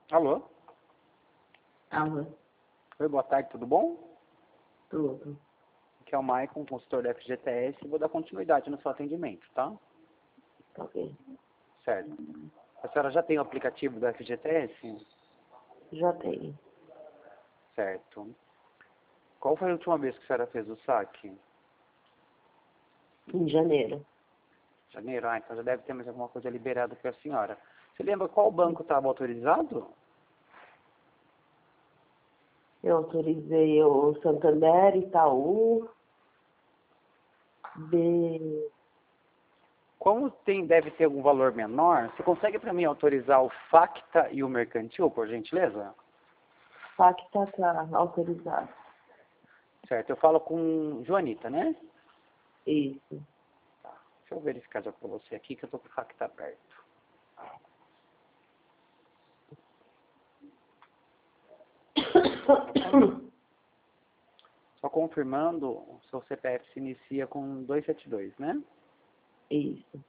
Alô? Alô, Oi, boa tarde, tudo bom? tudo. Aqui é o Maicon, consultor da FGTS, e vou dar continuidade no seu atendimento, tá? Tá ok. Certo. A senhora já tem o aplicativo da FGTS? Já tenho. Certo. Qual foi a última vez que a senhora fez o saque? Em janeiro. Janeiro? Ah, então já deve ter mais alguma coisa liberada para a senhora. Você lembra qual banco estava autorizado? Eu autorizei o Santander, Itaú, B... Como deve ter algum valor menor, você consegue para mim autorizar o Facta e o Mercantil, por gentileza? Facta tá autorizado. Certo, eu falo com Joanita, né? Isso. Tá. Deixa eu verificar já para você aqui, que eu estou com o Facta aberto. Só confirmando, o seu CPF se inicia com 272, né? Isso.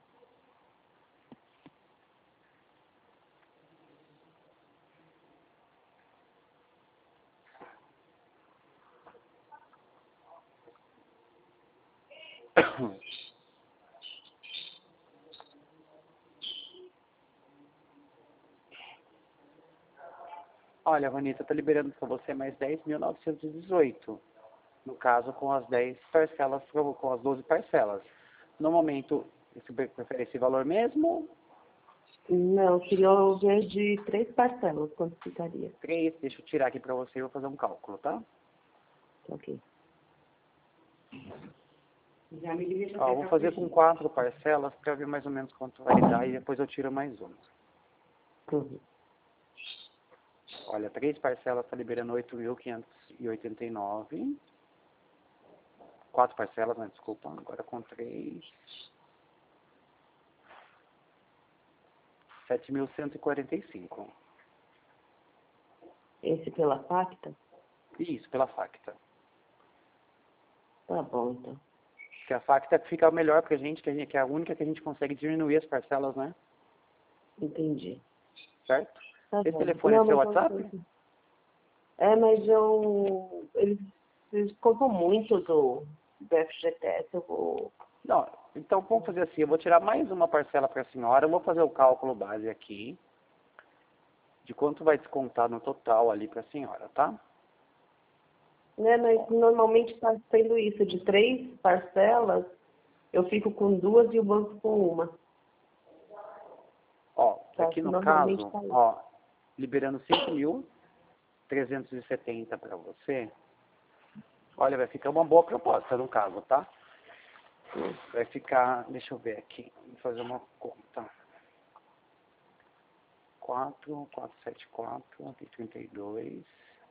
Olha, Ronita, está liberando para você mais 10.918. No caso, com as 10 parcelas, com as 12 parcelas. No momento, você prefere esse valor mesmo? Não, queria ver de 3 parcelas, quanto ficaria. 3, deixa eu tirar aqui para você e vou fazer um cálculo, tá? Tá ok. Ó, vou fazer com 4 parcelas para ver mais ou menos quanto vai dar e depois eu tiro mais uma. Uhum. Olha, 3 parcelas está liberando 8.589. 4 parcelas, né, desculpa. Agora com 3, 7.145. Esse pela Facta? Isso, pela Facta. Tá bom, então. Que a Facta fica melhor pra gente, que é a única que a gente consegue diminuir as parcelas, né? Entendi. Certo? Tá Esse bom. telefone é Não, seu mas WhatsApp? mas eles compram muito do FGTS, eu vou... Não, então vamos fazer assim, eu vou tirar mais uma parcela para a senhora, eu vou fazer o cálculo base aqui, de quanto vai descontar no total ali para a senhora, tá? Né, mas normalmente está sendo isso, de 3 parcelas, eu fico com 2 e o banco com uma. Ó, Tá? aqui no Normalmente caso, está isso. ó, liberando 5.370 para você, olha, vai ficar uma boa proposta no caso, tá? Vai ficar, deixa eu ver aqui, vou fazer uma conta. 4.474 e 32.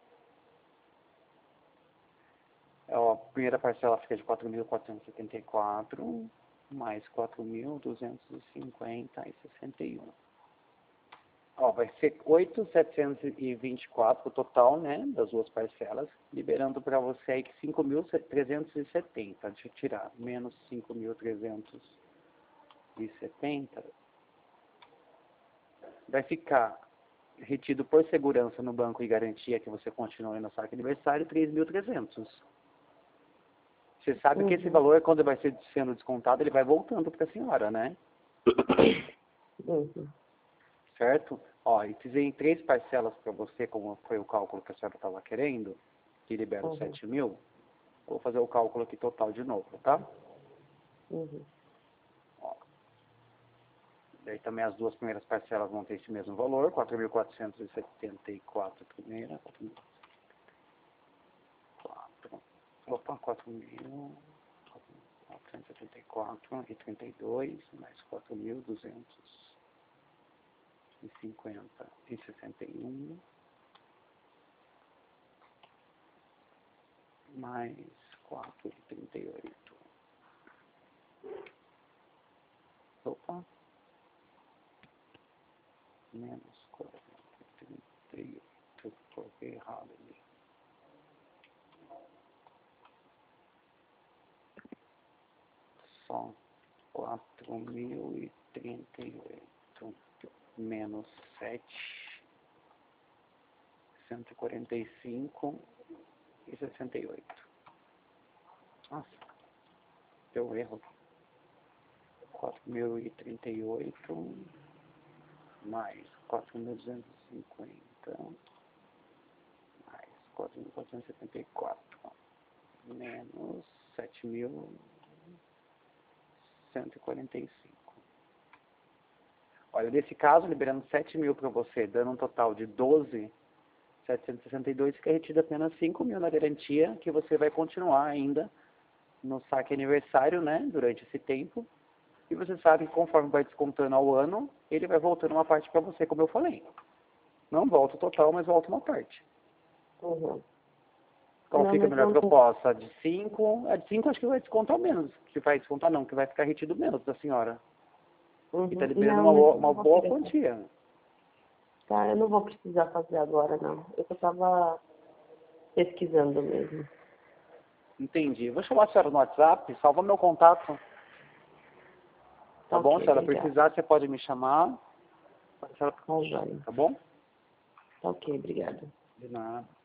Ó, a primeira parcela fica de 4.474, mais 4.250 e 61. Ó, vai ser 8.724 o total, né, das duas parcelas, liberando para você aí que 5.370. Deixa eu tirar, menos 5.370. Vai ficar retido por segurança no banco e garantia que você continue no saque aniversário 3.300. Você sabe que esse valor, quando vai ser sendo descontado, ele vai voltando para a senhora, né? Uhum. Certo? Ó, e fiz em 3 parcelas para você, como foi o cálculo que a senhora estava querendo, que libera os 7.000. Vou fazer o cálculo aqui total de novo, tá? Uhum. Ó, daí também as duas primeiras parcelas vão ter esse mesmo valor, 4.474 primeira, 4.474 e 32, mais 4.250 e 61, mais 4,38. Opa, menos 4,38. Coloquei errado ali. Só 4.038 menos 7 145,68. Nossa, deu erro. 4.038 mais 4.250 mais 4.474 menos 7.145. Olha, nesse caso, liberando 7.000 para você, dando um total de 12.762, fica retido apenas 5.000 na garantia, que você vai continuar ainda no saque aniversário, né, durante esse tempo. E você sabe que conforme vai descontando ao ano, ele vai voltando uma parte para você, como eu falei. Não volta o total, mas volta uma parte. Uhum. Qual Não, fica a mas melhor não. proposta? A de 5? A de 5 acho que vai descontar menos. Que vai descontar não, que vai ficar retido menos da senhora. E está Uhum. liberando Não, mas eu uma não vou boa querer. quantia. Tá, eu não vou precisar fazer agora, não. Eu só tava pesquisando mesmo. Entendi. Vou chamar a senhora no WhatsApp, salva meu contato. Tá bom? Ok, Se ela obrigada. precisar, você pode me chamar. Tá joia. Tá bom? Tá ok, obrigada. De nada.